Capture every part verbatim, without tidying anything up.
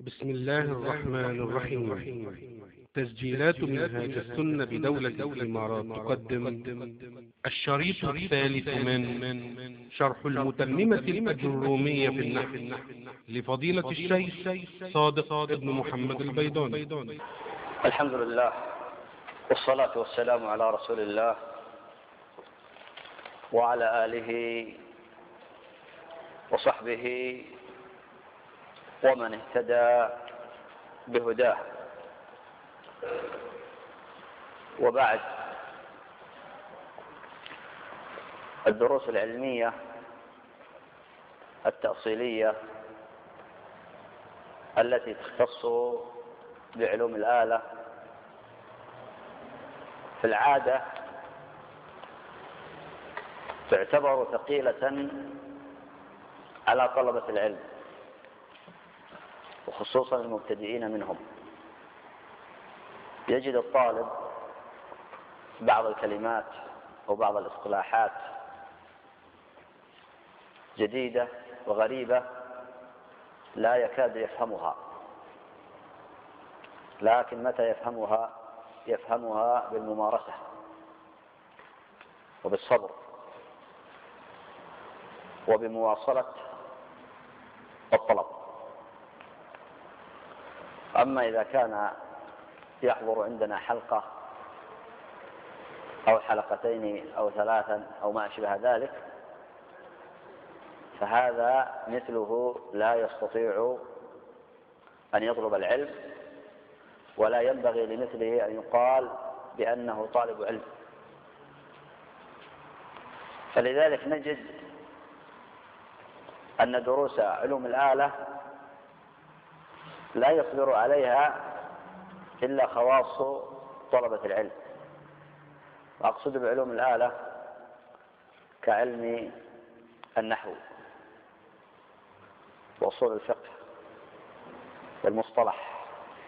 بسم الله الرحمن الرحيم. تسجيلات منهاج السنة بدولة الإمارات تقدم الشريط الثالث من شرح المتممة الأجرومية في النحو لفضيلة الشيخ صادق ابن محمد البيضاني. الحمد لله والصلاة والسلام على رسول الله وعلى آله وصحبه ومن اهتدى بهداه، وبعد. الدروس العلمية التأصيلية التي تختص بعلوم الآلة في العادة تعتبر ثقيلة على طلبة العلم، وخصوصا المبتدئين منهم. يجد الطالب بعض الكلمات أو بعض الاصطلاحات جديدة وغريبة لا يكاد يفهمها، لكن متى يفهمها يفهمها بالممارسة وبالصبر وبمواصلة الطلب. أما إذا كان يحضر عندنا حلقة أو حلقتين أو ثلاثا أو ما أشبه ذلك، فهذا مثله لا يستطيع أن يطلب العلم، ولا ينبغي لمثله أن يقال بأنه طالب علم. فلذلك نجد أن دروس علوم الآلة لا يصبر عليها إلا خواص طلبة العلم. وأقصد بعلوم الآلة كعلم النحو وأصول الفقه والمصطلح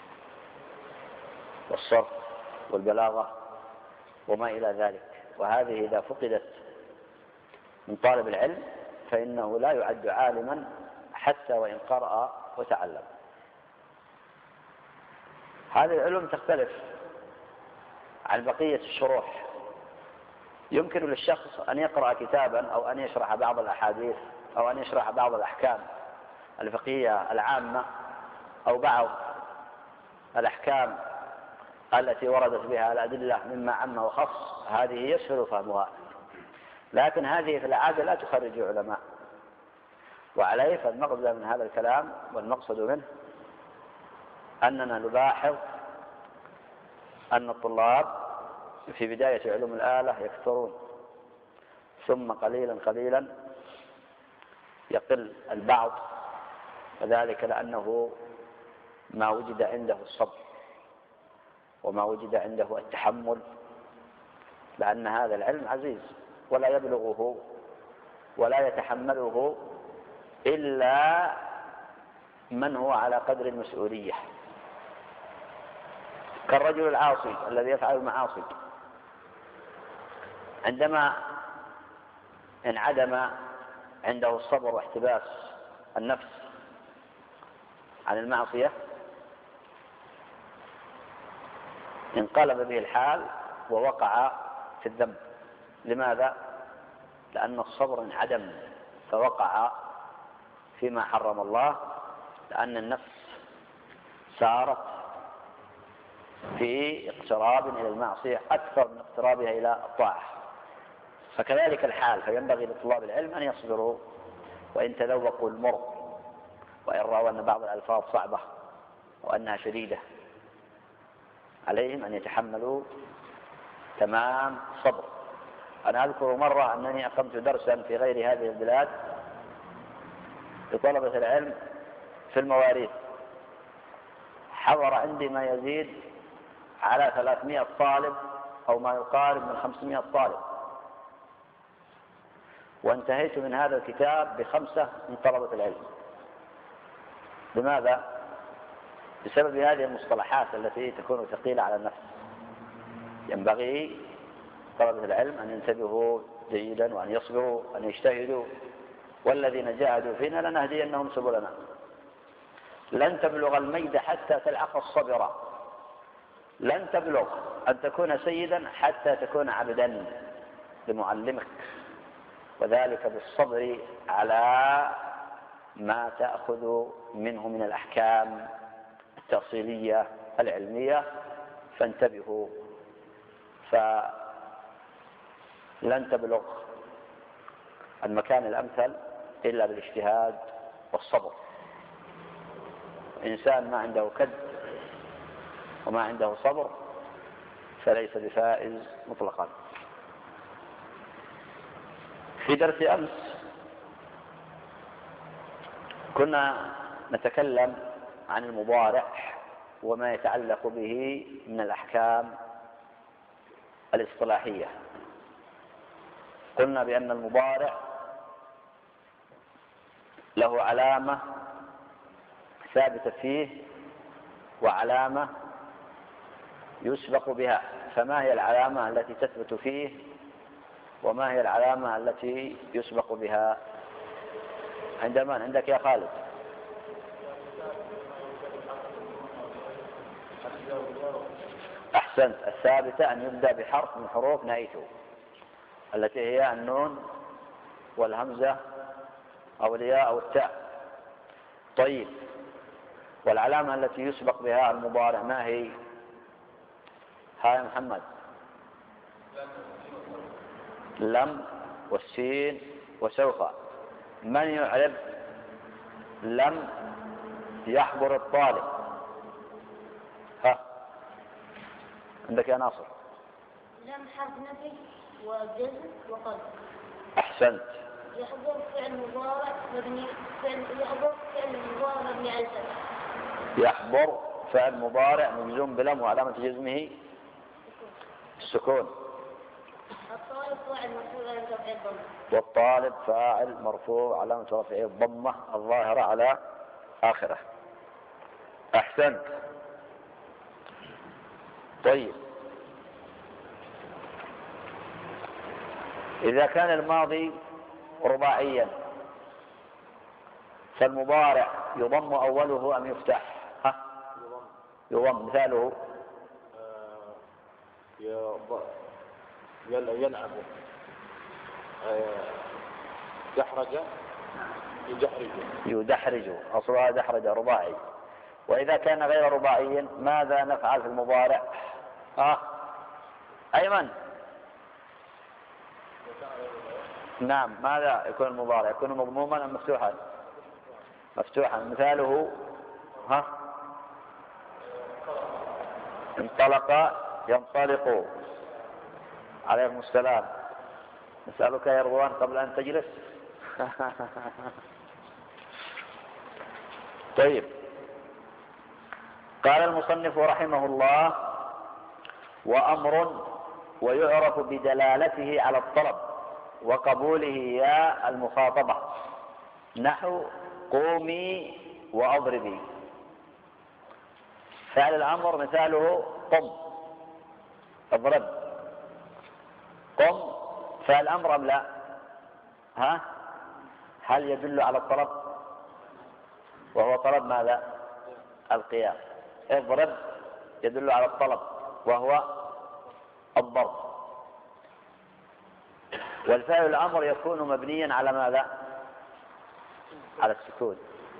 والصرف والبلاغة وما إلى ذلك. وهذه إذا فقدت من طالب العلم فإنه لا يعد عالما حتى وإن قرأ وتعلم. هذه العلوم تختلف عن بقية الشروح. يمكن للشخص أن يقرأ كتابا أو أن يشرح بعض الأحاديث أو أن يشرح بعض الأحكام الفقهية العامة أو بعض الأحكام التي وردت بها الأدلة مما عم وخص، هذه يسهل فهمها، لكن هذه في العادة لا تخرج علماء. وعليه فالمقصد من هذا الكلام والمقصد منه أننا نلاحظ أن الطلاب في بداية علوم الآلة يكثرون، ثم قليلا قليلا يقل البعض، وذلك لأنه ما وجد عنده الصبر وما وجد عنده التحمل، لأن هذا العلم عزيز ولا يبلغه ولا يتحمله إلا من هو على قدر المسؤولية، كالرجل العاصي الذي يفعل المعاصي. عندما انعدم عنده الصبر واحتباس النفس عن المعصية انقلب به الحال ووقع في الذنب. لماذا؟ لأن الصبر انعدم فوقع فيما حرم الله، لأن النفس سارت في اقتراب إلى المعصية أكثر من اقترابها إلى الطاعة. فكذلك الحال، فينبغي لطلاب العلم أن يصبروا وإن تذوقوا المر، وإن رأوا أن بعض الألفاظ صعبة وأنها شديدة، عليهم أن يتحملوا تمام صبر. أنا أذكر مرة أنني أقمت درسا في غير هذه البلاد لطلبة العلم في المواريث، حضر عندي ما يزيد على ثلاثمائة طالب أو ما يقارب من خمسمائة طالب، وانتهيت من هذا الكتاب بخمسة من طلبة العلم. لماذا؟ بسبب هذه المصطلحات التي تكون ثقيلة على النفس. ينبغي طلبة العلم أن ينتبهوا جيدا وأن يصبروا وأن يجتهدوا، والذين جاهدوا فينا لنهدينهم سبلنا. لن تبلغ المجد حتى تلحق الصبر، لن تبلغ أن تكون سيدا حتى تكون عبدا لمعلمك، وذلك بالصبر على ما تأخذ منه من الأحكام التأصيلية العلمية. فانتبهوا، فلن تبلغ المكان الأمثل إلا بالاجتهاد والصبر. إنسان ما عنده كد وما عنده صبر فليس بفائز مطلقا. في درس أمس كنا نتكلم عن المضارع وما يتعلق به من الأحكام الاصطلاحية. قلنا بأن المضارع له علامة ثابتة فيه وعلامة يسبق بها، فما هي العلامة التي تثبت فيه وما هي العلامة التي يسبق بها؟ عندما عندك يا خالد؟ أحسنت، الثابتة أن يبدأ بحرف من حروف نهيته التي هي النون والهمزة أو الياء أو التاء. طيب، والعلامة التي يسبق بها المضارع ما هي؟ ها يا محمد؟ لم والسين وسوف. من يعرب لم يحضر الطالب؟ ها عندك يا ناصر؟ لم حرف نفي وجزم وقلب. أحسنت. يحضر فعل مضارع مبني فعل يحضر فعل مضارع مبني على الفتح. يحضر فعل مضارع مجزوم بلم وعلامة جزمه السكون. الطالب فاعل مرفوع علامة رفعه الضمة. والطالب فاعل مرفوع علامة رفعه الضمة الظاهرة على آخره. أحسنت. طيب، إذا كان الماضي رباعيا فالمضارع يضم أوله أم يفتح؟ ها؟ يضم. مثاله يلعب، دحرج يدحرج. يدحرج، أصلها دحرج رباعي. وإذا كان غير رباعي ماذا نفعل في المضارع؟ ها؟ أيمن؟ نعم، ماذا يكون المضارع؟ يكون مضموما أم مفتوحا؟ مفتوحا. مثاله ها؟ انطلق ينطلق. عليكم السلام. نسألك يا رضوان قبل أن تجلس. طيب، قال المصنف رحمه الله: وأمر ويعرف بدلالته على الطلب وقبوله يا المخاطبة، نحو قومي وأضربي. فعل الأمر مثاله قم، اضرب. قم فعل أمر أم لا؟ ها؟ هل يدل على الطلب؟ وهو طلب ماذا؟ القيام. اضرب يدل على الطلب وهو الضرب. والفعل الأمر يكون مبنيا على ماذا؟ على السكون.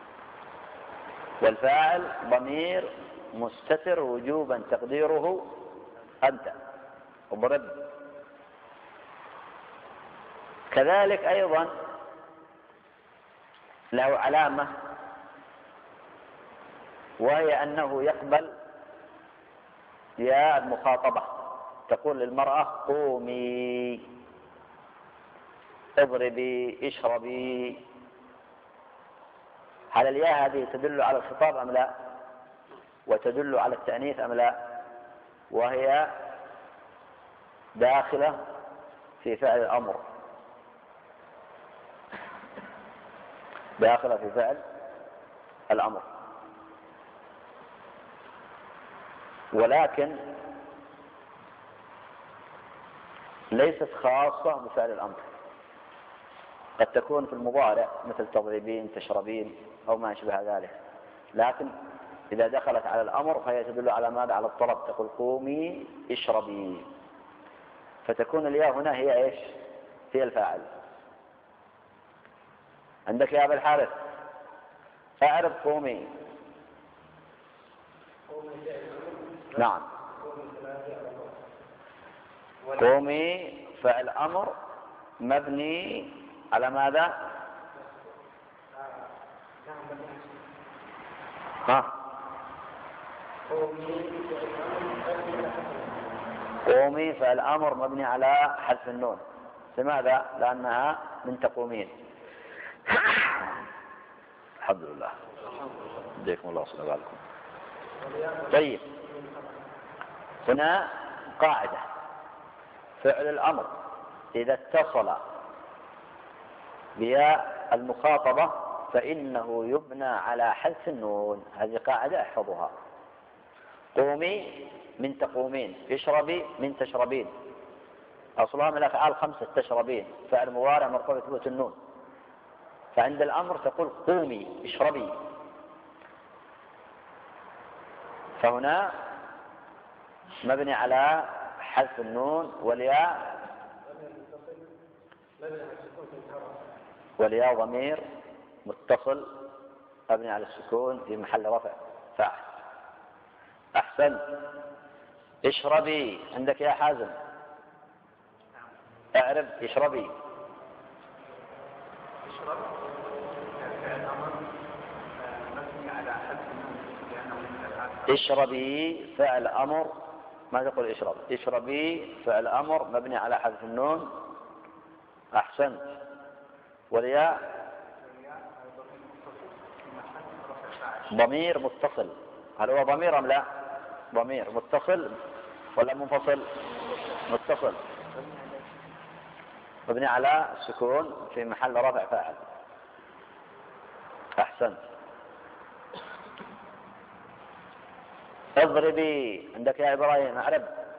والفاعل ضمير مستتر وجوبا تقديره أنت. اضرب. كذلك أيضا له علامة وهي أنه يقبل يا المخاطبة. تقول للمرأة قومي، اضربي، اشربي. هل الياء هذه تدل على الخطاب أم لا؟ وتدل على التأنيث أم لا؟ وهي داخلة في فعل الأمر، داخلة في فعل الأمر، ولكن ليست خاصة بفعل الأمر. قد تكون في المضارع مثل تضربين، تشربين، أو ما شبه ذلك. لكن إذا دخلت على الأمر فهي تدل على ماذا؟ على الطلب. تقول قومي اشربي، فتكون الياء هنا هي إيش؟ هي الفاعل. عندك يا أبا الحارث أعرف قومي. نعم. قومي فعل أمر مبني على ماذا؟ ها؟ قومي فعل أمر مبني على حذف النون. لماذا؟ لأنها من تقومين. الحمد لله. يديكم الله صلى الله عليه وسلم. طيب، هنا قاعدة: فعل الأمر إذا اتصل بياء المخاطبة فإنه يبنى على حذف النون. هذه قاعدة احفظها. قومي من تقومين، اشربي من تشربين. أصلها من الأفعال خمسة: تشربين فعل مضارع مرفوع بثبوت النون. فعند الأمر تقول قومي اشربي. فهنا مبني على حذف النون والياء، والياء ضمير متصل مبني على السكون في محل رفع فاعل. أحسن. اشربي عندك يا حازم، اعرب اشربي. اشربي فعل أمر، ما تقول اشرب، اشربي فعل أمر مبني على حذف النون. أحسنت. والياء ضمير متصل. هل هو ضمير أم لا؟ ضمير متصل ولا منفصل؟ متصل مبني على السكون في محل رفع فاعل. أحسنت. اضربي عندك يا إبراهيم، أعرب.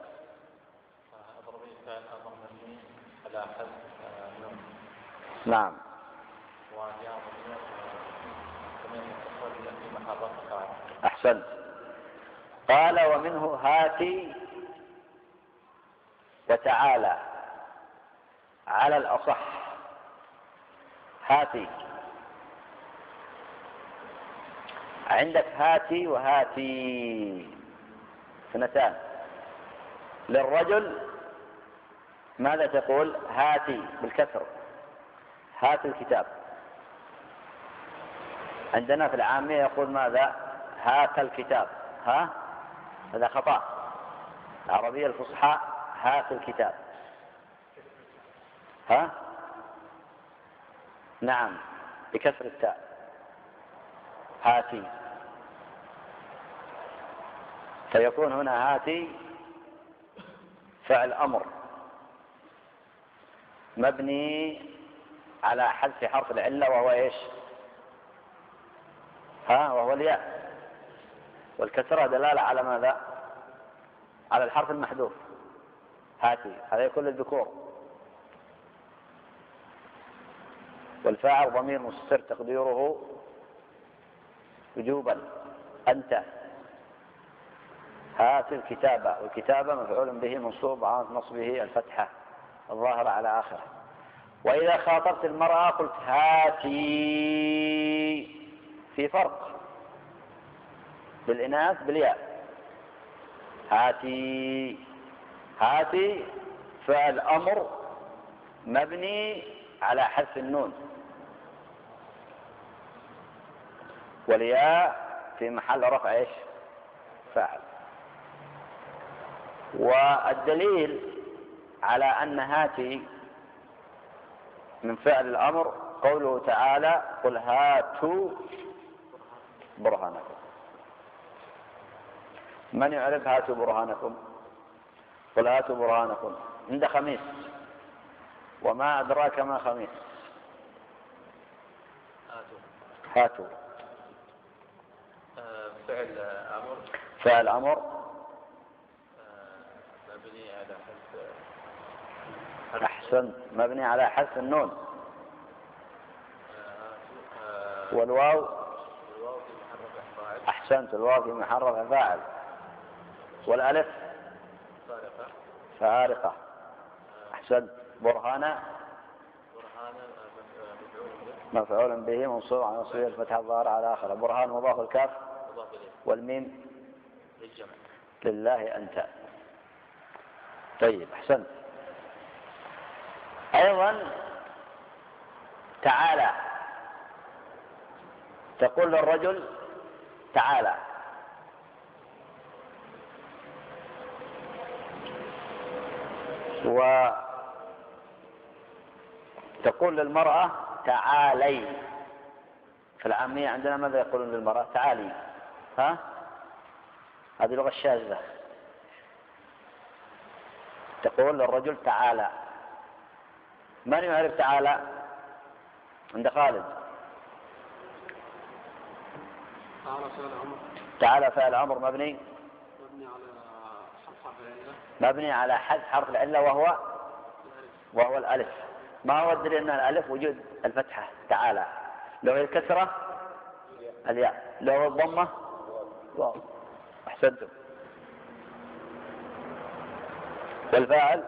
اضربي فعل أمر مبني على حذف النون. نعم. والياء ضمير متصل في محل رفع فاعل. أحسنت. قال: ومنه هاتي وتعالى على الأصح. هاتي، عندك هاتي وهاتي اثنتان. للرجل ماذا تقول؟ هاتي بالكسر، هات الكتاب. عندنا في العامية يقول ماذا؟ هات الكتاب. ها؟ هذا خطأ. العربية الفصحى هات الكتاب. ها؟ نعم، بكسر التاء. هاتي. فيكون هنا هاتي فعل أمر مبني على حذف حرف العلة وهو إيش؟ ها؟ وهو الياء. والكسرة دلالة على ماذا؟ على الحرف المحذوف. هاتي هذا يكون للذكور. والفاعل ضمير مستتر تقديره وجوبا أنت. هات الكتابة، والكتابة مفعول به منصوب على نصبه الفتحة الظاهرة على آخره. وإذا خاطبت المرأة قلت هاتي. في فرق بالإناث بالياء. هاتي. هاتي فعل أمر مبني على حذف النون، والياء في محل رفع ايش؟ فاعل. والدليل على أن هاتي من فعل الأمر قوله تعالى: قل هاتوا برهانكم. من يعرف هاتوا برهانكم؟ قل هاتوا برهانكم. عند خميس. وما أدراك ما خميس؟ هاتوا. هاتوا فعل أمر. فعل أمر مبني على حذف. أحسنت. مبني على حذف النون. والواو والواو في محل رفع أحسنت. الواو في محل رفع فاعل. والألف فارقة. فارقة. أحسنت. برهانا برهانا مفعول به منصوب على نصبه الفتحة الظاهرة على آخره. برهان مضاف الكاف مضاف إليه. والميم للجمع. لله أنت. طيب أحسنت. أيضا تعالى، تقول للرجل تعالى، وتقول للمرأة تعالي. في العامية عندنا ماذا يقولون للمرأة؟ تعالي. ها؟ هذه لغة شاذة. تقول للرجل تعالى. من يعرف تعالى؟ عند خالد. تعالى فعل أمر. تعالى فعل أمر مبني مبني على حرف العلة. مبني على حذف حرف العلة وهو وهو الألف. ما هو الدليل أن الألف وجود الفتحة تعالى؟ لو هي الكسرة الياء، لو هو الضمة واو. أحسنتم. والفاعل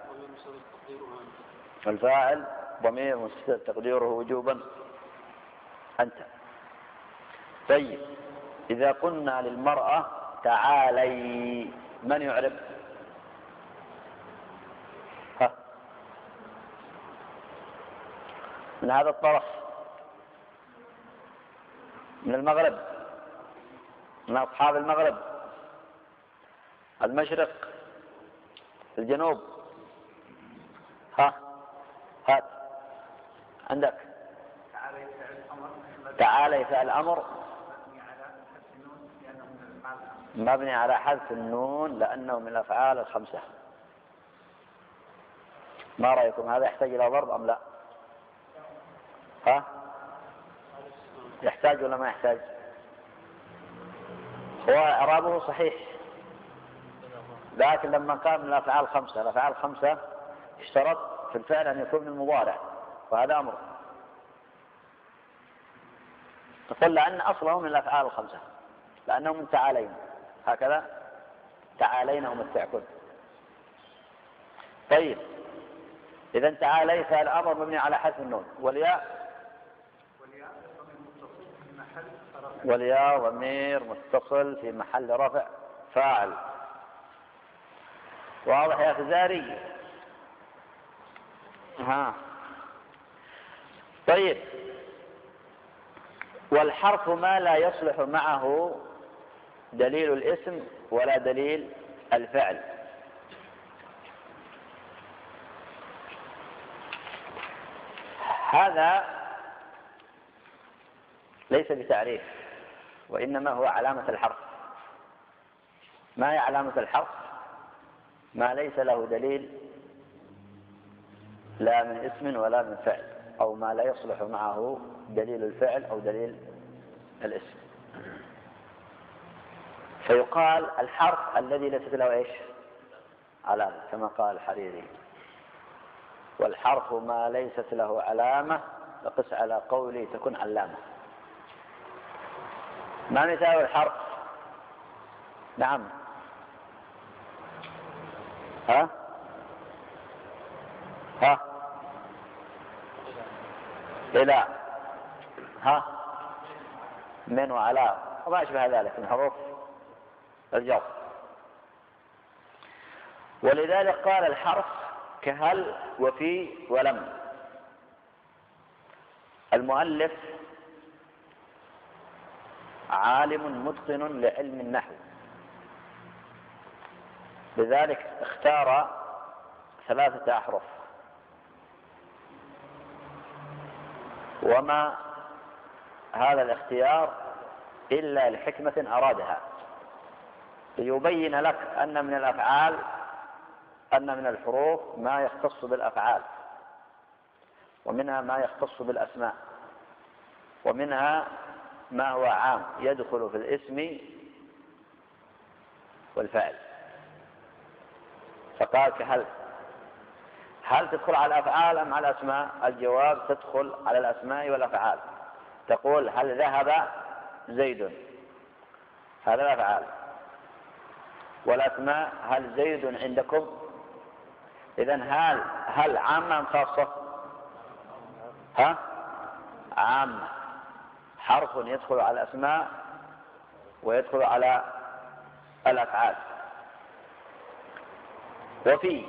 الفاعل ضمير مستتر تقديره وجوبا أنت. طيب إذا قلنا للمرأة تعالي من يعرف؟ ها؟ من هذا الطرف، من المغرب، من أصحاب المغرب، المشرق، الجنوب. ها هات عندك. تعالى فعل أمر مبني على حذف النون لأنه من الأفعال الخمسة. ما رأيكم؟ هذا يحتاج إلى ضرب أم لا؟ ها؟ يحتاج ولا ما يحتاج؟ هو إعرابه صحيح، لكن لما كان من الأفعال الخمسة، الأفعال الخمسة اشترط في الفعل أن يكون من المضارع، وهذا أمر. تقول لأن أصله من الأفعال الخمسة لأنه من تعالين، هكذا تعالين ومتعكن. طيب إذا تعالي فعل أمر مبني على حذف النون. والياء والياء ضمير متصل في محل رفع فاعل. واضح يا فزاري؟ ها. طيب والحرف ما لا يصلح معه دليل الاسم ولا دليل الفعل. هذا ليس بتعريف وإنما هو علامة الحرف. ما هي علامة الحرف؟ ما ليس له دليل لا من اسم ولا من فعل، أو ما لا يصلح معه دليل الفعل أو دليل الاسم. فيقال الحرف الذي ليست له ايش؟ علامة، كما قال الحريري: والحرف ما ليست له علامة فقس على قولي تكن علامة. ما مثال الحرف؟ نعم. ها ها إلى، ها من وعلى وما أشبه ذلك من حروف الجر. ولذلك قال الحرف كهل وفي ولم. المؤلف عالم متقن لعلم النحو، لذلك اختار ثلاثة أحرف، وما هذا الاختيار إلا لحكمة أرادها، ليبين لك أن من الأفعال أن من الحروف ما يختص بالأفعال، ومنها ما يختص بالأسماء، ومنها ما هو عام يدخل في الاسم والفعل. فقال كهل، هل تدخل على الأفعال أم على الأسماء؟ الجواب تدخل على الأسماء والأفعال. تقول هل ذهب زيد؟ هذا الأفعال. والأسماء هل زيد عندكم؟ إذن هل هل عامة أم خاصة؟ ها؟ عامة، حرف يدخل على الأسماء ويدخل على الأفعال. وفي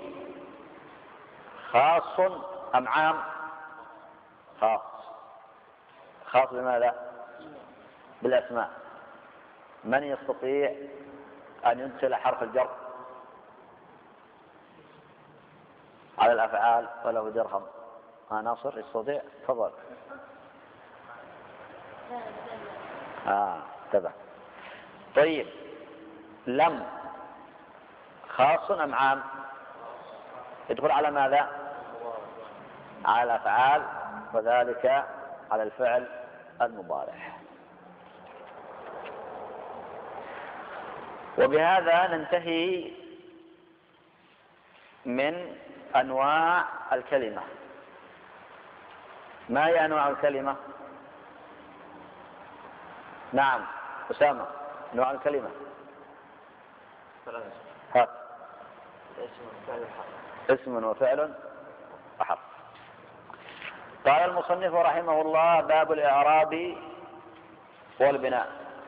خاص أم عام؟ خاص. خاص بماذا؟ بالأسماء. من يستطيع أن يدخل حرف الجر على الأفعال وله درهم؟ ها ناصر يستطيع؟ تفضل. آه تبع. طيب لم خاص أم عام؟ يدخل على ماذا؟ على الأفعال، وذلك على الفعل المضارع. وبهذا ننتهي من أنواع الكلمة. ما هي أنواع الكلمة؟ نعم أسامة، أنواع الكلمة. هات. اسم وفعل وحرف. قال المصنف رحمه الله: باب الإعراب والبناء.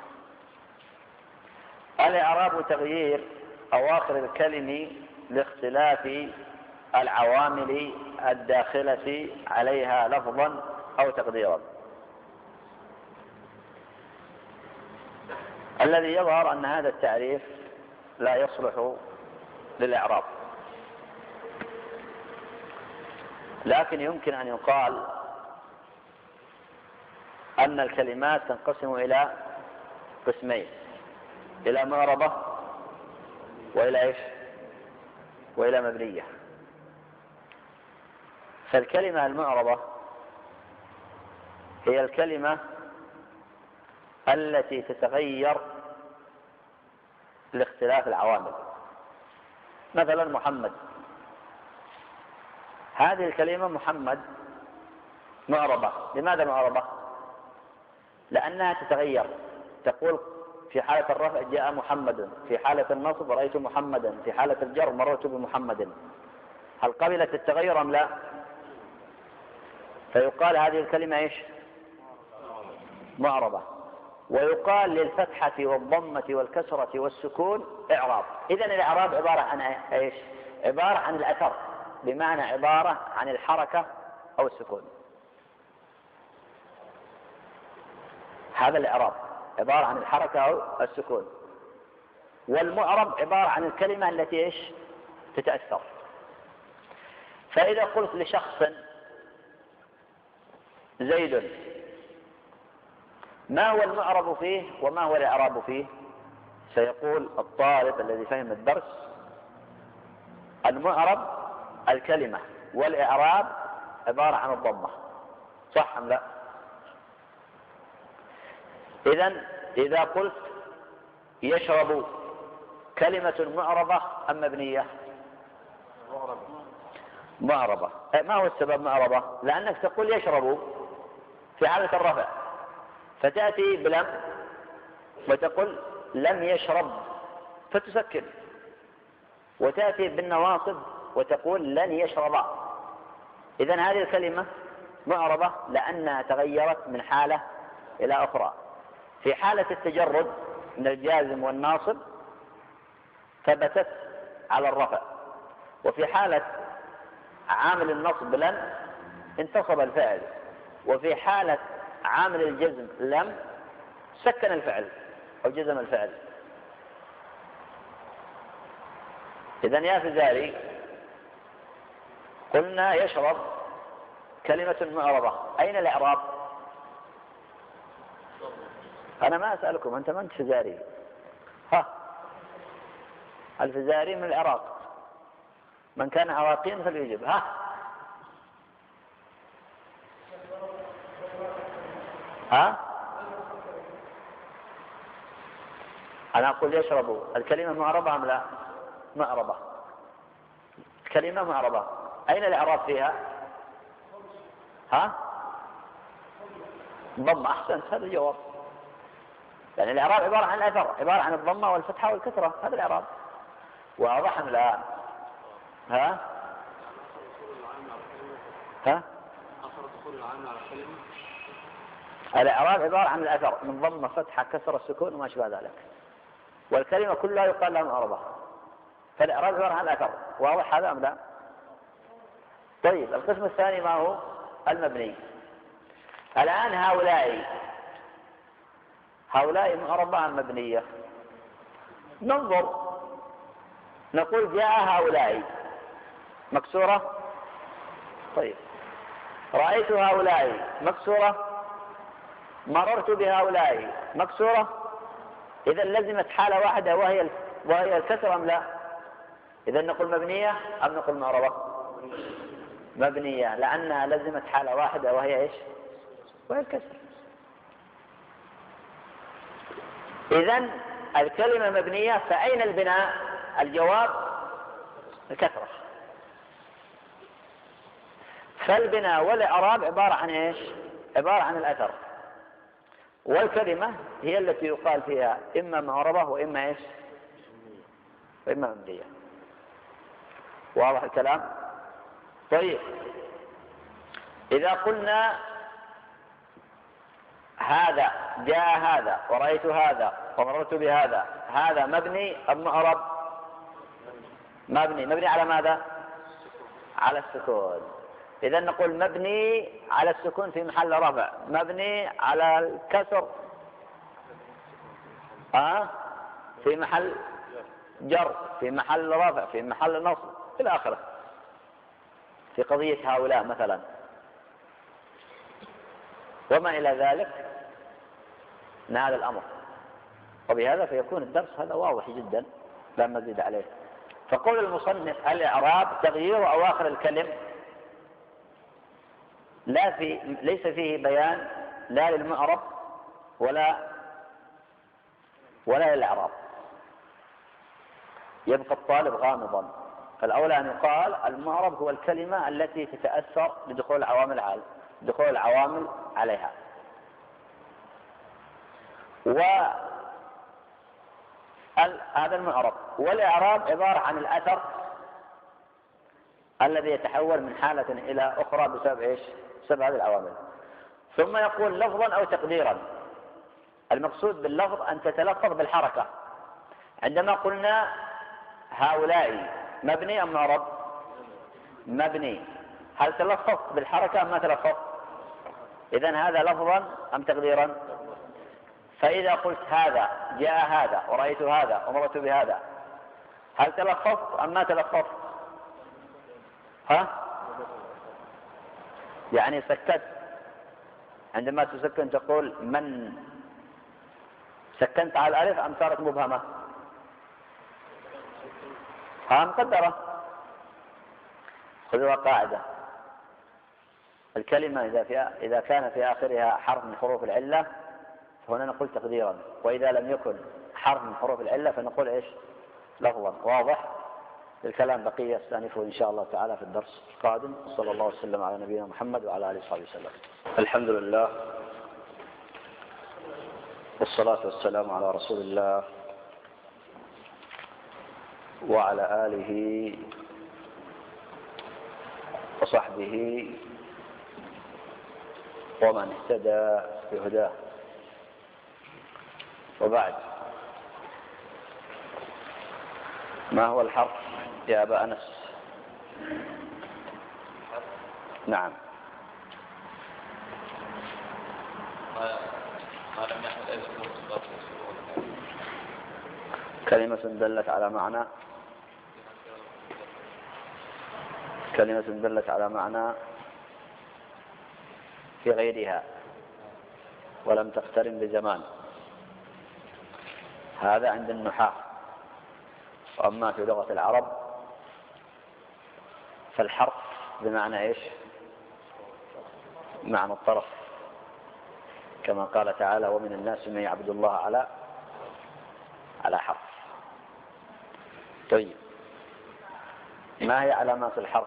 الإعراب تغيير أواخر الكلم لاختلاف العوامل الداخلة عليها لفظا أو تقديرا. الذي يظهر أن هذا التعريف لا يصلح للإعراب، لكن يمكن أن يقال أن الكلمات تنقسم إلى قسمين: إلى معربة وإلى إيش؟ وإلى مبنية. فالكلمة المعربة هي الكلمة التي تتغير لاختلاف العوامل. مثلا محمد، هذه الكلمة محمد معربة. لماذا معربة؟ لأنها تتغير. تقول في حالة الرفع جاء محمد، في حالة النصب رأيت محمدا، في حالة الجر مررت بمحمد. هل قبلت التغير أم لا؟ فيقال هذه الكلمة إيش؟ معربة. ويقال للفتحة والضمة والكسرة والسكون إعراب. إذن الإعراب عبارة عن إيش؟ عبارة عن الأثر، بمعنى عبارة عن الحركة أو السكون. هذا الإعراب عبارة عن الحركة أو السكون. والمعرب عبارة عن الكلمة التي إيش؟ تتأثر. فإذا قلت لشخص زيد، ما هو المعرب فيه وما هو الإعراب فيه؟ سيقول الطالب الذي فهم الدرس: المعرب الكلمة، والإعراب عبارة عن الضمة. صح أم لا؟ إذن إذا قلت يشرب، كلمة معربة أم مبنية؟ معربة. ما هو السبب معربة؟ لأنك تقول يشرب في حالة الرفع، فتأتي بلم وتقول لم يشرب فتسكن، وتأتي بالنواصب وتقول لن يشرب. إذن هذه الكلمة معربة لأنها تغيرت من حالة إلى أخرى. في حالة التجرد من الجازم والناصب ثبتت على الرفع، وفي حالة عامل النصب لن انتصب الفعل، وفي حالة عامل الجزم لم سكن الفعل أو جزم الفعل. إذن يا فزاري قلنا يشرب كلمة معربة، أين الإعراب؟ أنا ما أسألكم، أنت من فزاري؟ ها، الفزاري من العراق، من كان عراقيا فليجب. ها، ها، أنا أقول يشرب، الكلمة معربة أم لا؟ معربة. الكلمة معربة، أين الإعراب فيها؟ ها؟ ضم. أحسنت، هذا الجواب. لأن الإعراب عبارة عن الأثر، عبارة عن الضمة والفتحة والكسرة، هذا الإعراب. واضح أم لا؟ ها؟ ها؟ أثر دخول العامل على الكلمة. الإعراب عبارة عن الأثر من ضمة فتحة كسرة سكون وما شابه ذلك، والكلمة كلها يقال لها معربة، فالإعراب عبارة عن الأثر. واضح هذا أم لا؟ طيب القسم الثاني ما هو؟ المبني. الآن هؤلاء هؤلاء معربة أم مبنية؟ ننظر، نقول جاء هؤلاء مكسورة. طيب رأيت هؤلاء مكسورة، مررت بهؤلاء مكسورة، إذا لزمت حالة واحدة وهي وهي الكسر أم لا؟ إذا نقول مبنية أم نقول معربة؟ مبنية، لأنها لزمت حالة واحدة وهي إيش؟ وهي الكسر. إذن الكلمة مبنية، فأين البناء؟ الجواب الكسرة. فالبناء والإعراب عبارة عن إيش؟ عبارة عن الأثر، والكلمة هي التي يقال فيها إما معربة وإما إيش؟ وإما مبنية. واضح الكلام؟ طيب إذا قلنا هذا جاء هذا ورأيت هذا ومررت بهذا، هذا مبني أم معرب؟ مبني. مبني على ماذا؟ على السكون. إذا نقول مبني على السكون في محل رفع، مبني على الكسر أه؟ في محل جر، في محل رفع، في محل نصب إلى آخره. في قضية هؤلاء مثلا وما إلى ذلك من هذا الأمر. وبهذا فيكون الدرس هذا واضح جدا لا مزيد عليه. فقول المصنف الإعراب تغيير أواخر الكلم، لا في ليس فيه بيان لا للمعرب ولا ولا للإعراب، يبقى الطالب غامضا. فالأولى أن يقال المعرب هو الكلمة التي تتأثر لدخول العوامل على دخول العوامل عليها، وهذا المعرب. والإعراب عبارة عن الأثر الذي يتحول من حالة إلى أخرى بسبب إيش؟ بسبب هذه العوامل. ثم يقول لفظا أو تقديرا. المقصود باللفظ أن تتلفظ بالحركة. عندما قلنا هؤلاء مبني أم معرب؟ مبني. هل تلفظت بالحركة أم ما تلفظت؟ إذن هذا لفظا أم تقديرا؟ فإذا قلت هذا جاء هذا ورأيت هذا ومررت بهذا، هل تلفظت أم ما تلفظت؟ ها؟ يعني سكت. عندما تسكن تقول من، سكنت على الألف أم صارت مبهمة؟ ها مقدرة. خذوا قاعدة: الكلمة إذا, في إذا كان في آخرها حرف من حروف العلة فهنا نقول تقديرا، وإذا لم يكن حرف من حروف العلة فنقول إيش؟ لفظا. واضح؟ الكلام بقية استأنفه إن شاء الله تعالى في الدرس القادم. صلى الله وسلم على نبينا محمد وعلى آله وصحبه وسلم. الحمد لله والصلاة والسلام على رسول الله وعلى آله وصحبه ومن اهتدى بهداه، وبعد. ما هو الحرف يا أبا أنس؟ نعم. كلمة دلت على معنى كلمة دلت على معنى في غيرها ولم تقترن بزمان، هذا عند النحاة. وأما في لغة العرب فالحرف بمعنى إيش؟ معنى الطرف، كما قال تعالى: ومن الناس من يعبد الله على على حرف. طيب، ما هي علامات الحرف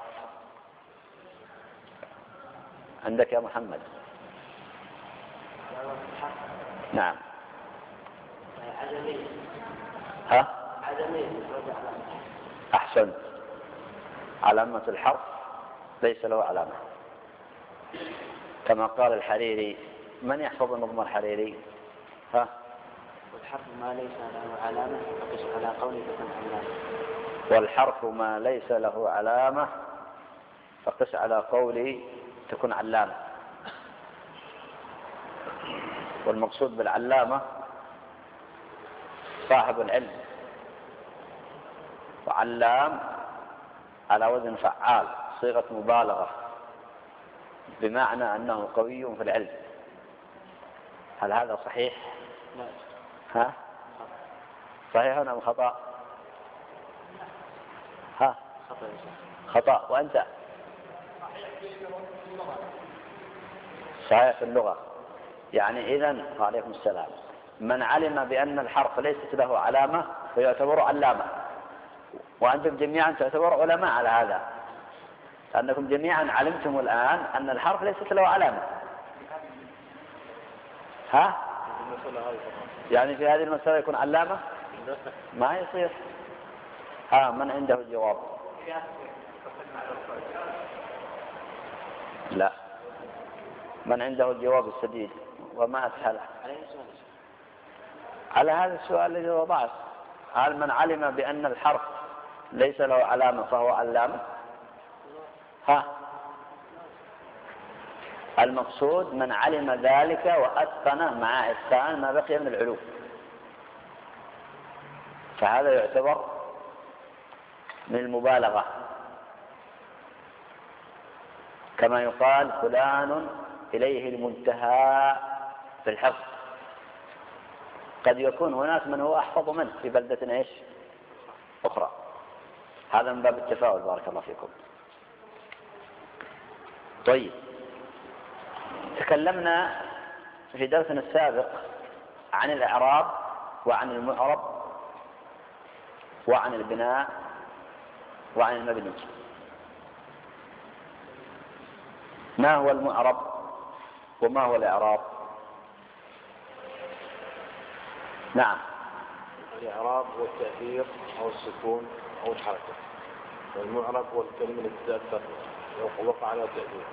عندك يا محمد؟ نعم. عدمي ها؟ عدمي أحسنت. علامة الحرف ليس له علامة، كما قال الحريري. من يحفظ النظم الحريري؟ ها؟ والحرف ما ليس له علامة فقس على قولي تكون علامة. والحرف ما ليس له علامة فقس على قولي تكون علامة. والمقصود بالعلامة صاحب العلم، وعلام على وزن فعال، صيغة مبالغة، بمعنى أنه قوي في العلم. هل هذا صحيح؟ لا. ها؟ صحيح أم خطأ؟ ها؟ خطأ. خطأ. وأنت؟ صحيح في اللغة. يعني إذن وعليكم السلام، من علم بأن الحرف ليست له علامة فيعتبر علامة، وأنتم جميعا تعتبروا علماء على هذا، لأنكم جميعا علمتم الآن أن الحرف ليست له علامة. ها؟ يعني في هذه المسألة يكون علامة؟ ما يصير. ها، من عنده الجواب؟ لا، من عنده الجواب السديد وما أسهله على هذا السؤال الذي وضعه. هل من علم بأن الحرف ليس له علامة فهو علامة؟ ها؟ المقصود من علم ذلك وأتقن مع إتقان ما بقي من العلوم، فهذا يعتبر من المبالغة، كما يقال فلان إليه المنتهى في الحفظ. قد يكون هناك من هو أحفظ منه في بلدة إيش أخرى. هذا من باب التفاؤل. بارك الله فيكم. طيب، تكلمنا في درسنا السابق عن الإعراب وعن المعرب وعن البناء وعن المبني. ما هو المعرب وما هو الإعراب؟ نعم. الإعراب هو التأثير أو السكون أو الحركة، والمعرب هو الكلمة التي تأثر وقع على تأثير.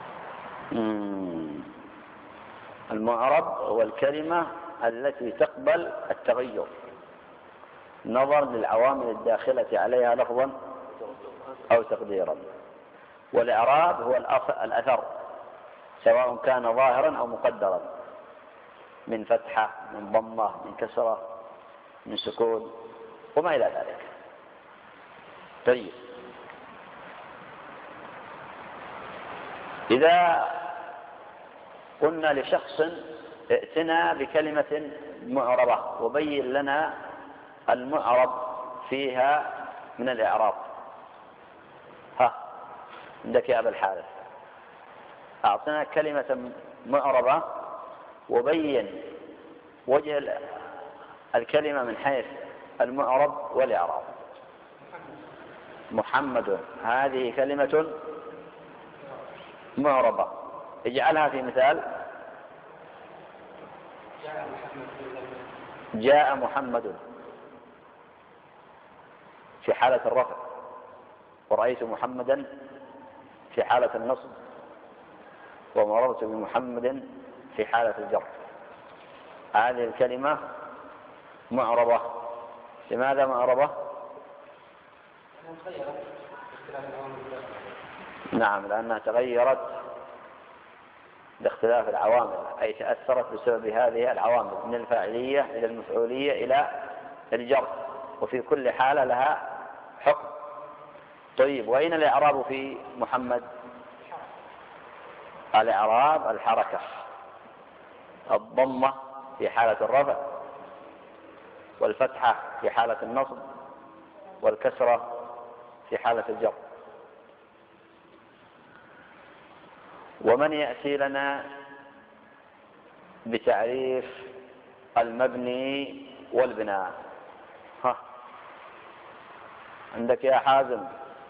المعرب هو الكلمة التي تقبل التغير نظرا للعوامل الداخلة عليها لفظا أو تقديرا. والإعراب هو الأثر، سواء كان ظاهرا أو مقدرا، من فتحة، من ضمة، من كسرة، من سكون، وما إلى ذلك. طيب، إذا قلنا لشخص ائتنا بكلمة معربة وبين لنا المعرب فيها من الإعراب. ها، عندك يا أبا الحارث، أعطنا كلمة معربة وبين وجه الكلمة من حيث المعرب والإعراب. محمد، هذه كلمة معربة، اجعلها في مثال. جاء محمد في حالة الرفع، ورأيت محمدا في حالة النصب، ومررت بمحمد في حالة الجر. هذه الكلمة معربة. لماذا معربة؟ نعم، لأنها تغيرت باختلاف العوامل، أي تأثرت بسبب هذه العوامل، من الفاعلية إلى المفعولية إلى الجر، وفي كل حالة لها حكم. طيب، وأين الإعراب في محمد؟ الإعراب الحركة، الضمة في حالة الرفع، والفتحة في حالة النصب، والكسرة في حالة الجر. ومن يأتي لنا بتعريف المبني والبناء؟ ها، عندك يا حازم؟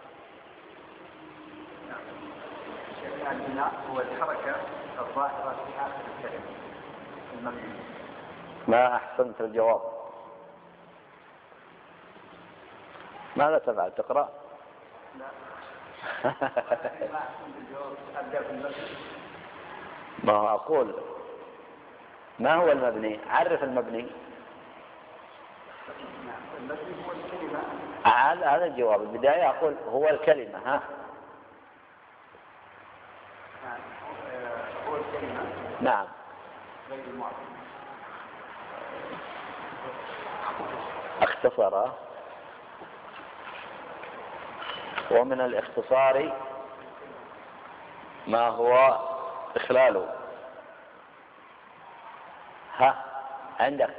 البناء هو الحركة الظاهرة في آخر الكلمة المبني. ما أحسنت الجواب. ماذا تفعل؟ تقرأ؟ ما هو أقول ما هو المبني؟ عرف المبني. هذا الجواب. البداية أقول هو الكلمة. ها هو الكلمة. نعم. اختصر. ومن الاختصار ما هو إخلاله. ها عندك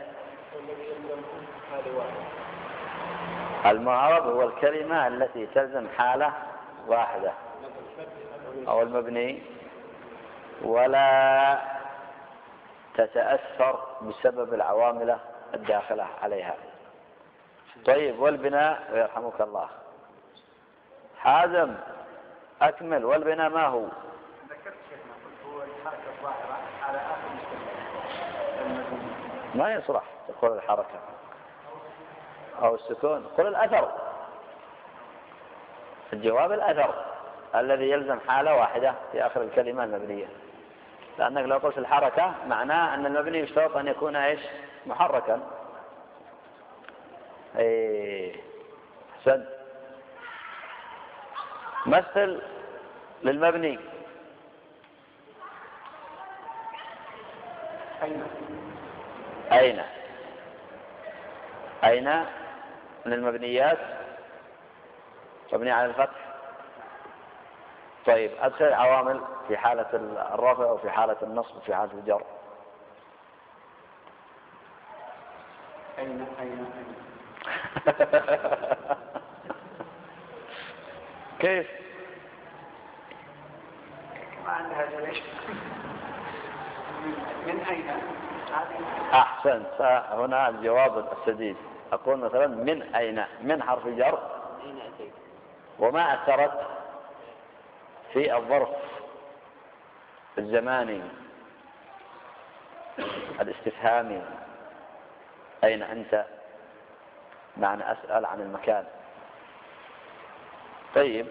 المعرب هو الكلمة التي تلزم حالة واحدة أو المبني ولا تتأثر بسبب العوامل الداخلة عليها. طيب والبناء يرحمك الله. حازم أكمل. والبناء ما هو؟ ذكرت شيخنا قلت هو الحركة الظاهرة على آخر المبني. ما يصلح تقول الحركة أو السكون. قل الأثر. الجواب الأثر الذي يلزم حالة واحدة في آخر الكلمة المبنية، لأنك لو قلت الحركة معناه أن المبني يشترط أن يكون إيش؟ محركا. إيه حسن. مثل للمبني. أين أين أين من المبنيات مبني على الفتح. طيب أدخل العوامل في حالة الرفع وفي حالة النصب وفي حالة الجر. أين أين أين كيف؟ ما عندها شيء. من أين؟ أحسنت. هنا الجواب السديد. أقول مثلا من أين. من حرف جر وما أثرت في الظرف الزماني الاستفهامي. أين أنت؟ معنى أسأل عن المكان. طيب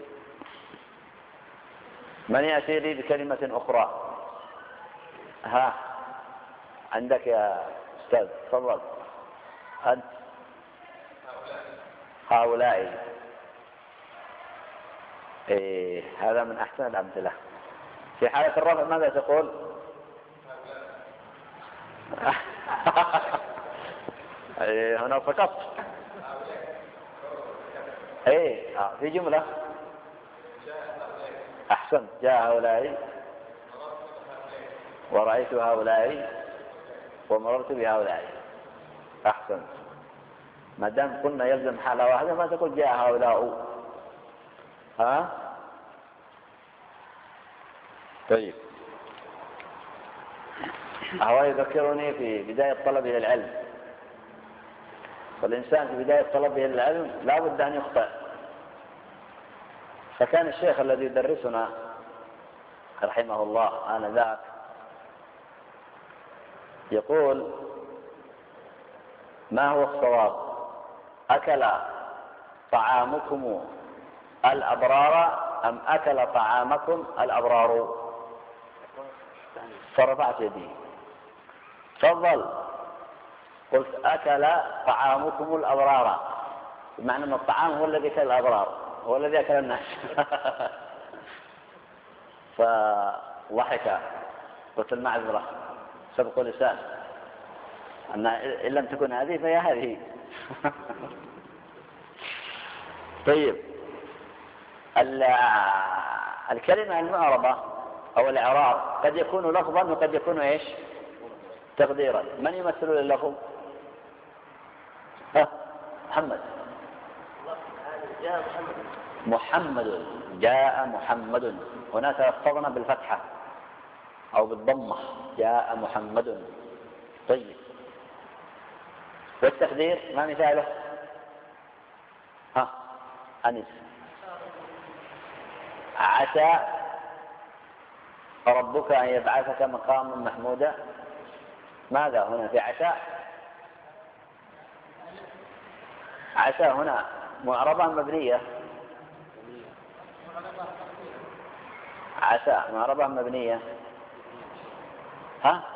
من يأتي لي بكلمة أخرى؟ ها عندك يا أستاذ تفضل. أنت. هؤلاء. إيه هذا من أحسن الأمثلة. في حالة الرفع ماذا تقول؟ إيه هنا فقط. إيه آه في جملة. أحسن. جاء هؤلاء ورأيت هؤلاء ومررت بهؤلاء. أحسن. ما دام قلنا يلزم حالة واحدة ما تقول جاء هؤلاء. ها طيب. هو يذكرني في بداية طلبه للعلم. والإنسان في بداية طلبه للعلم لا بد أن يخطئ. فكان الشيخ الذي يدرسنا رحمه الله آنذاك يقول ما هو الصواب؟ أكل طعامكم الأبرار أم أكل طعامكم الأبرار؟ فرفعت يدي. تفضل. قلت أكل طعامكم الأبرار بمعنى أن الطعام هو الذي أكل الأبرار هو الذي أكل الناس. فضحك. قلت المعذرة سبق لسان أن إن لم تكن هذه فهي هذه. طيب الكلمة المعربة أو الإعراب قد يكون لفظا وقد يكون إيش؟ تقديرا. من يمثل لللفظ؟ ها محمد. محمد. جاء محمد. هنا تلفظنا بالفتحة أو بالضمة. جاء محمد. طيب والتقدير ما مثاله؟ ها أنس. عسى ربك أن يبعثك مقاما محمودا. ماذا هنا في عسى؟ عسى هنا معربة مبنية؟ عسى معربة مبنية؟ ها؟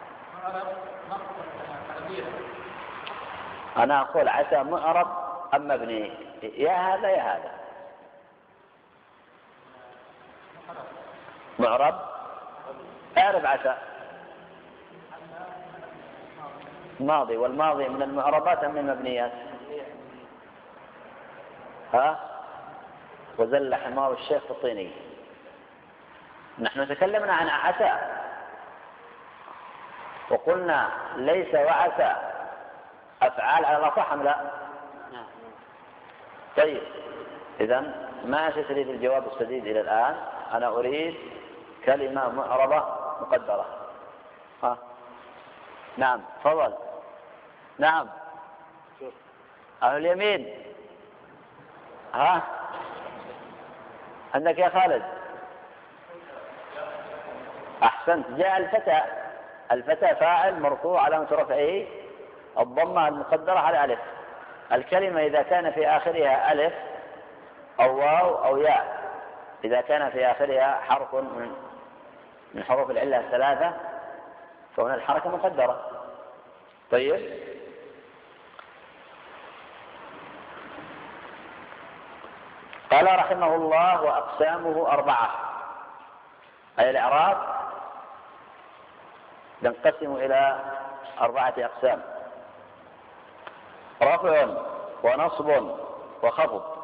أنا أقول عسى معرب أم مبني؟ يا هذا يا هذا. معرب. اعرف عسى ماضي، والماضي من المعربات أم من المبنيات؟ ها؟ وزل حمار الشيخ في الطيني. نحن تكلمنا عن عسى وقلنا ليس وعسى أفعال على الأصح أم لا؟ طيب إذن ما تريد الجواب السديد إلى الآن؟ أنا أريد كلمة معربة مقدرة. ها؟ نعم تفضل. نعم أهل اليمين. ها؟ عندك يا خالد؟ أحسنت. جاء الفتى. الفتى فاعل مرفوع علامة رفعه الضمة المقدرة على ألف. الكلمة إذا كان في آخرها ألف أو واو أو ياء، إذا كان في آخرها حرف من من حروف العلة الثلاثة فهنا الحركة مقدرة. طيب قال رحمه الله وأقسامه أربعة، أي الإعراب ينقسم إلى أربعة أقسام: رفع ونصب وخفض.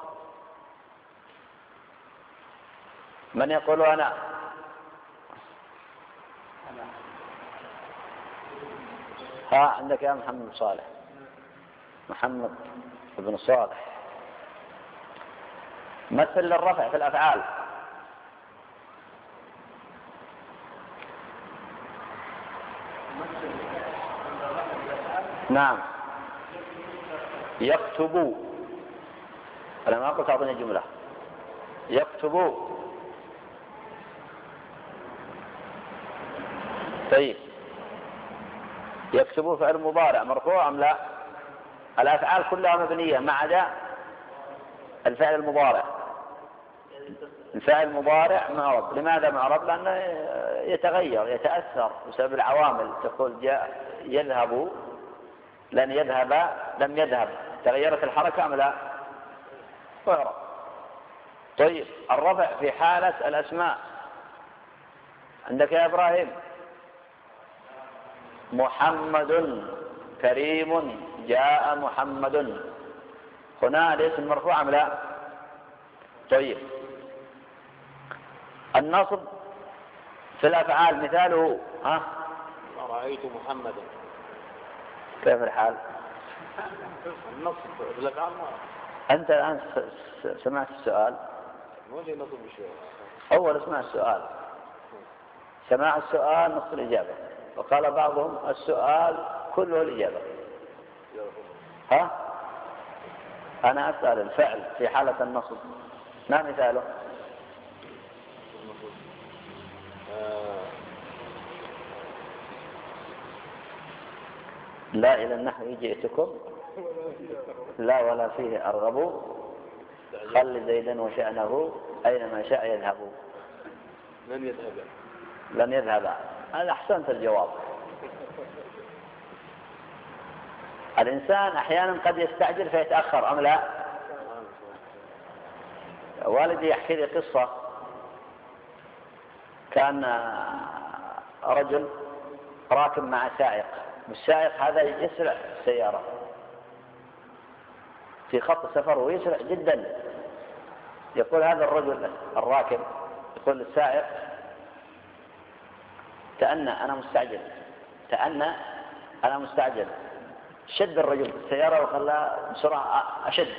من يقول أنا؟ ها عندك يا محمد صالح. محمد بن صالح مثل للرفع في الأفعال. نعم يكتب. أنا ما قلت أعطيني جملة. يكتب. طيب يكتب فعل مضارع مرفوع أم لا؟ الأفعال كلها مبنية ما عدا الفعل المضارع. الفعل المضارع معرب. لماذا معرب؟ لأنه يتغير يتأثر بسبب العوامل. تقول جاء يذهب، لن يذهب لم يذهب، تغيرت الحركة أم لا؟ معرب. طيب الرفع في حالة الأسماء. عندك يا إبراهيم؟ محمد كريم جاء محمد، هنا الاسم مرفوع أم لا؟ طيب النصب في الأفعال مثاله ها؟ رأيت محمدا. كيف الحال؟ النصب في الأفعال ما أنت الآن سمعت السؤال؟ وجه نصب بشيء. أول اسمع السؤال. سماع السؤال نصف الإجابة، وقال بعضهم السؤال كله الإجابة. ها؟ أنا أسأل الفعل في حالة النصب ما مثاله؟ لا إلى النحو جئتكم لا ولا فيه أرغب خل زيدا وشأنه أينما شاء يذهب. لن يذهب. لن يذهب. هذا أحسنت الجواب. الإنسان أحيانا قد يستعجل فيتأخر أم لا؟ والدي يحكي لي قصة. كان رجل راكب مع سائق، والسائق هذا يسرع السيارة في خط سفر ويسرع جدا. يقول هذا الرجل الراكب يقول للسائق تأنى أنا مستعجل، تأنى أنا مستعجل. شد الرجل السيارة وخلاها بسرعة أشد.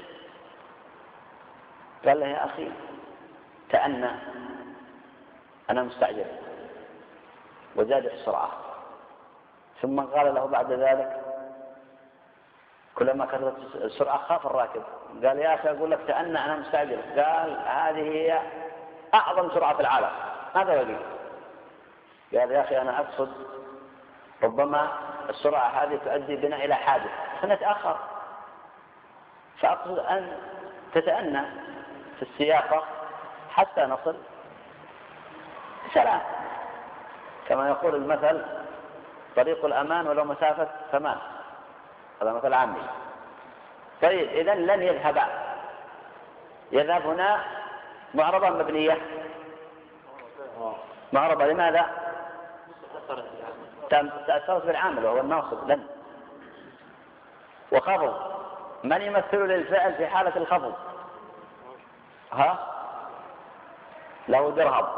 قال له يا أخي تأنى أنا مستعجل، وزاد السرعة. ثم قال له بعد ذلك كلما كثرت السرعة خاف الراكب، قال يا أخي أقول لك تأنى أنا مستعجل. قال هذه هي أعظم سرعة في العالم. ماذا يقول؟ قال يا أخي أنا أقصد ربما السرعة هذه تؤدي بنا إلى حادث فنتأخر، فأقصد المقصود أن تتأنى في السياقة حتى نصل سلام، كما يقول المثل طريق الأمان ولو مسافة ثمان، هذا مثل عامي. طيب إذا لن يذهب، يذهب هنا معربة مبنية، معربة لماذا؟ تأثرت بالعامل وهو الناصب لن. وخفض، من يمثل للفعل في حالة الخفض؟ ها؟ له درهم،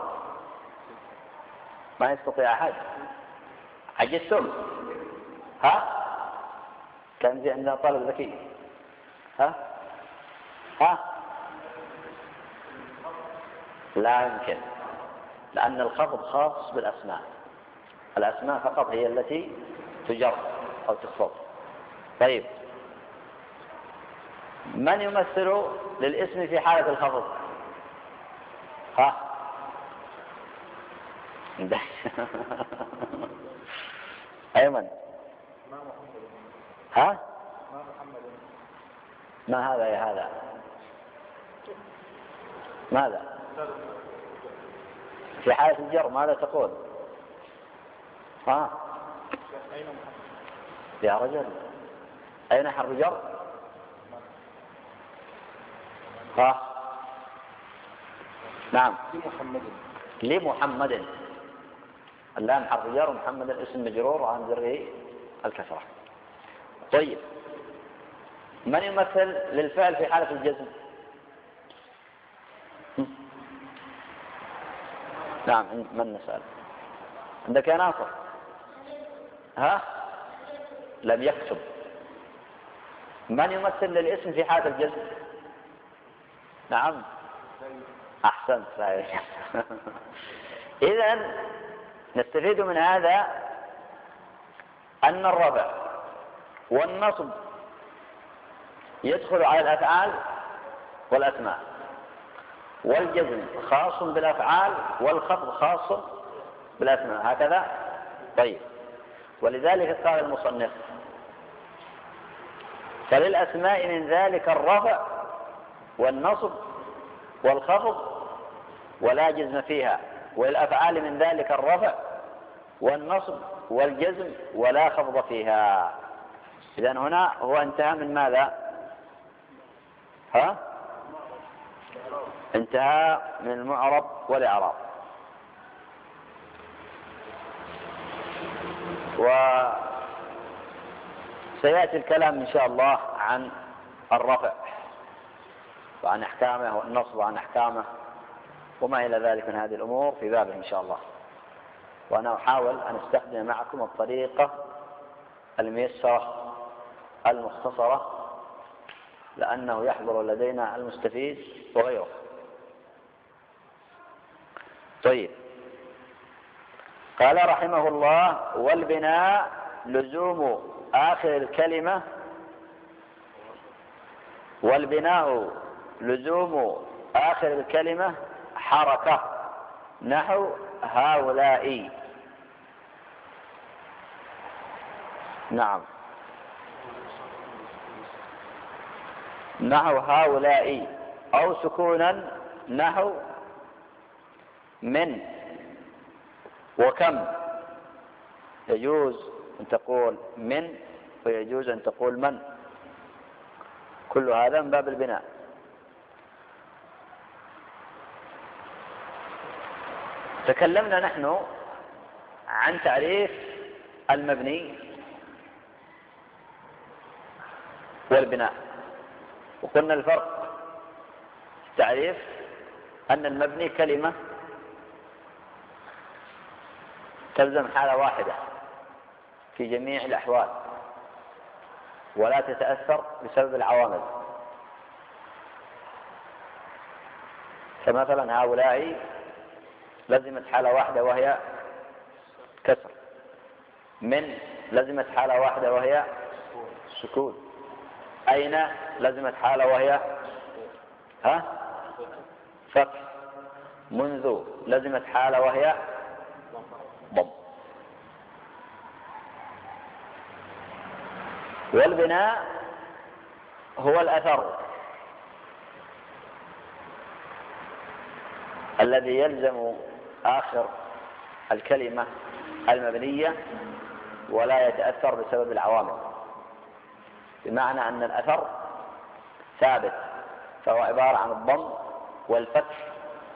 ما يستطيع أحد. عجزتم؟ ها؟ كان في عندنا طالب ذكي. ها؟ ها؟ لا يمكن، لأن الخفض خاص بالأسماء، الأسماء فقط هي التي تجر أو تخفض. طيب، من يمثل للاسم في حالة الخفض؟ ها؟ أيمن. ها؟ ما هذا يا هذا؟ ماذا؟ في حالة الجر ماذا تقول؟ ها؟ يا رجل، أين حرف جر؟ ها؟ نعم. لمحمد. لمحمد، اللام حرف جر ومحمد اسم مجرور وعن ذره الكسرة. طيب، من يمثل للفعل في حالة الجزم؟ نعم، من نسأل؟ عندك يا ناصر؟ ها؟ لم يكتب. من يمثل للاسم في حالة الجزم؟ نعم، أحسنت. إذن نستفيد من هذا أن الرفع والنصب يدخل على الأفعال والأسماء، والجزم خاص بالأفعال والخفض خاص بالأسماء، هكذا. طيب، ولذلك قال المصنف: فللأسماء من ذلك الرفع والنصب والخفض ولا جزم فيها، وللأفعال من ذلك الرفع والنصب والجزم ولا خفض فيها. إذن هنا هو انتهى من ماذا؟ ها؟ انتهى من المعرب والإعراب. وسيأتي الكلام إن شاء الله عن الرفع وعن أحكامه، والنصب وعن أحكامه، وما إلى ذلك من هذه الأمور في بابه إن شاء الله. وأنا أحاول أن أستخدم معكم الطريقة الميسرة المختصرة، لأنه يحضر لدينا المستفيد وغيره. طيب، قال رحمه الله: والبناء لزوم آخر الكلمة، والبناء لزوم آخر الكلمة حركة، نحو هؤلاء. نعم، نحو هؤلاء، أو سكونا نحو من وكم. يجوز أن تقول من ويجوز أن تقول من، كل هذا من باب البناء. تكلمنا نحن عن تعريف المبني والبناء، وقلنا الفرق في التعريف أن المبني كلمة تلزم حالة واحدة في جميع الأحوال ولا تتأثر بسبب العوامل، فمثلا هؤلاء لزمت حالة واحدة وهي كسر، من لزمت حالة واحدة وهي سكون، أين لزمت حالة وهي ها فتح، منذ لزمت حالة وهي ضم. والبناء هو الأثر الذي يلزم آخر الكلمة المبنية ولا يتأثر بسبب العوامل، بمعنى أن الأثر ثابت، فهو عبارة عن الضم والفتح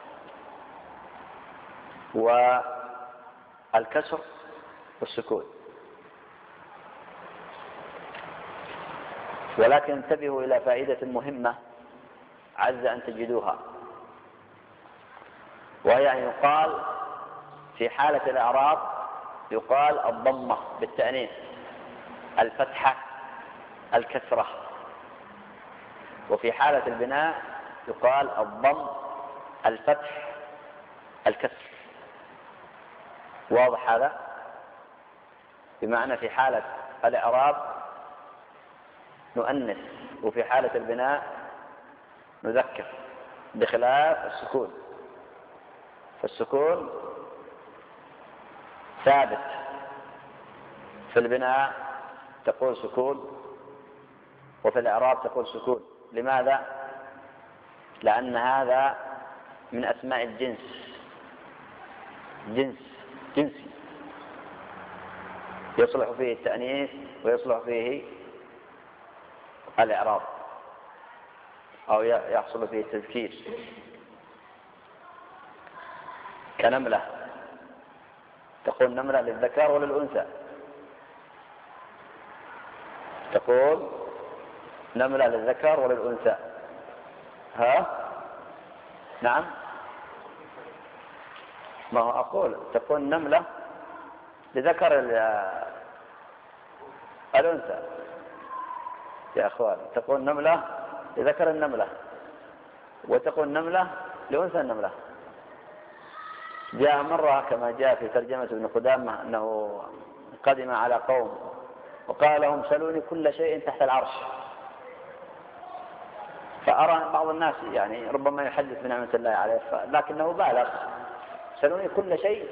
والكسر والسكون. ولكن انتبهوا إلى فائدة مهمة عز أن تجدوها، وهي أن يقال في حالة الإعراب يقال الضمة بالتأنيث، الفتحة الكسرة، وفي حالة البناء يقال الضم الفتح الكسر. واضح هذا؟ بمعنى في حالة الإعراب نؤنث، وفي حالة البناء نذكر، بخلاف السكون، فالسكون ثابت، في البناء تقول سكون وفي الإعراب تقول سكون. لماذا؟ لأن هذا من أسماء الجنس، جنس جنسي يصلح فيه التأنيث ويصلح فيه الإعراب أو يحصل فيه التذكير، كنملة، تقول نملة للذكر وللأنثى، تقول نملة للذكر وللأنثى. ها؟ نعم، ما هو أقول تقول نملة لذكر الأنثى يا أخوان، تقول نملة لذكر النملة وتقول نملة لأنثى النملة. جاء مرة كما جاء في ترجمة ابن قدامة أنه قدم على قوم وقال لهم سلوني كل شيء تحت العرش، فأرى بعض الناس يعني ربما يحدث بنعمة الله عليه لكنه بالغ، سلوني كل شيء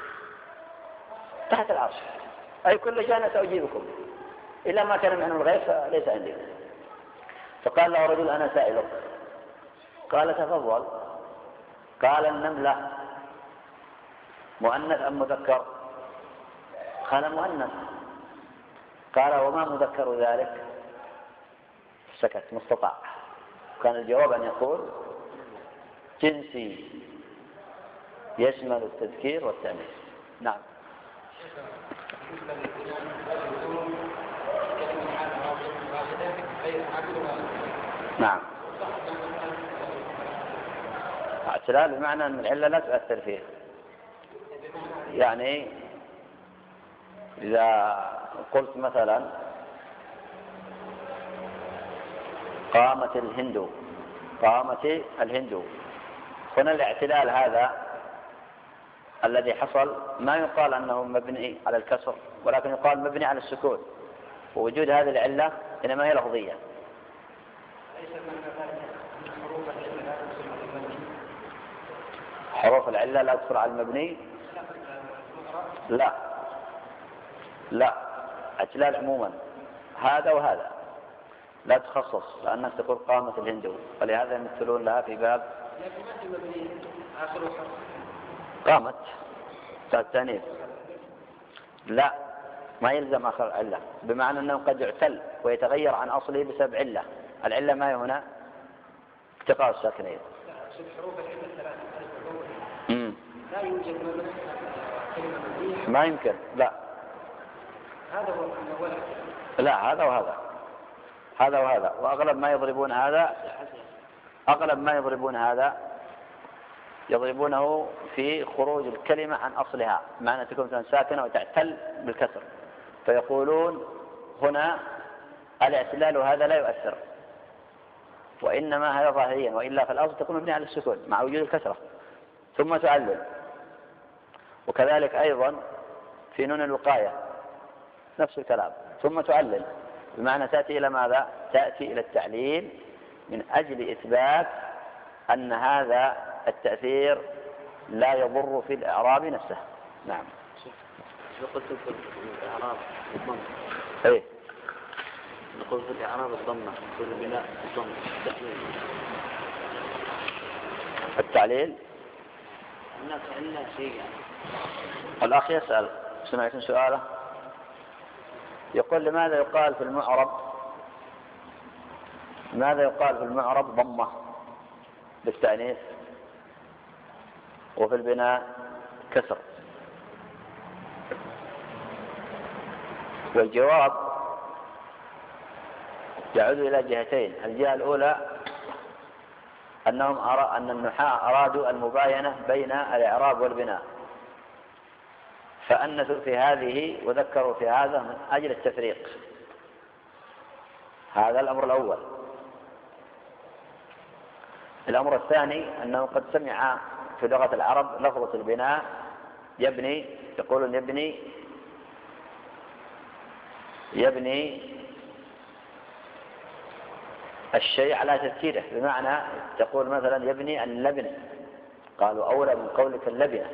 تحت العرش، أي كل شيء أنا سأجيبكم إلا ما كان من علم الغيب فليس عندي. فقال له رجل أنا سائلك، قال تفضل. قال النملة مؤنث أم مذكر؟ قال مؤنث. قال وما مذكر ذلك؟ سكت مستطاع. كان الجواب أن يقول جنسي يشمل التذكير والتأنيث. نعم. نعم، اعتلال بمعنى أن العلة لا تؤثر فيه. يعني إذا قلت مثلا قامت الهند، قامت الهند، هنا الاعتلال هذا الذي حصل ما يقال أنه مبني على الكسر، ولكن يقال مبني على السكون، ووجود هذه العلة إنما هي لفظية. حروف العلة لا تدخل على المبني؟ لا لا، اعتلال عموما هذا وهذا لا تخصص، لأنك تقول قامت الهند، ولهذا يمثلون لها في باب قامت التأنيث. لا، ما يلزم آخر العلة، بمعنى أنه قد يعتل ويتغير عن أصله بسبب علة. العلة ما هي هنا التقاء الساكنين. لا يوجد مبنى ما يمكن. لا، هذا هو الأول. لا، هذا وهذا، هذا وهذا، وأغلب ما يضربون هذا، أغلب ما يضربون هذا يضربونه في خروج الكلمة عن أصلها، معنى تكون مثلا ساكنة وتعتل بالكسر، فيقولون هنا الاعتلال هذا لا يؤثر، وإنما هذا ظاهريا، وإلا في الأصل تكون مبنية على السكون مع وجود الكسرة ثم تعلل. وكذلك أيضا في نون الوقاية نفس الكلام، ثم تعلل، بمعنى تأتي إلى ماذا؟ تأتي إلى التعليل من أجل إثبات أن هذا التأثير لا يضر في الإعراب نفسه. نعم. شو قلت في الإعراب الضمة؟ إيه؟ نقول في الإعراب الضمة، في البناء الضمة، التعليل. التعليل هناك إلا شيء يعني. الأخ يسأل، سمعتم سؤاله؟ يقول لماذا يقال في المعرب ماذا يقال في المعرب ضمة بالتأنيث وفي البناء كسر؟ والجواب يعود إلى جهتين. الجهة الأولى أنهم أرى أن النحاة أرادوا المباينة بين الإعراب والبناء، فأنثوا في هذه وذكروا في هذا من أجل التفريق. هذا الأمر الأول. الأمر الثاني أنه قد سمع في لغة العرب لفظة البناء يبني، يقولون يبني يبني الشيء على تذكيره، بمعنى تقول مثلا يبني اللبنة، قالوا أولى من قولك اللبنة،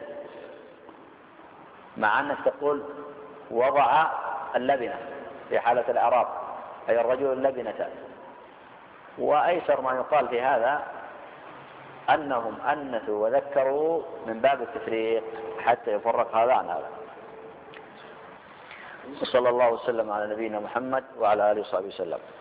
مع أنك تقول وضع اللبنة في حالة الإعراب أي الرجل اللبنة. وأيسر ما يقال في هذا أنهم أنثوا وذكروا من باب التفريق حتى يفرق هذا عن هذا. وصلى الله وسلم على نبينا محمد وعلى آله وصحبه وسلم.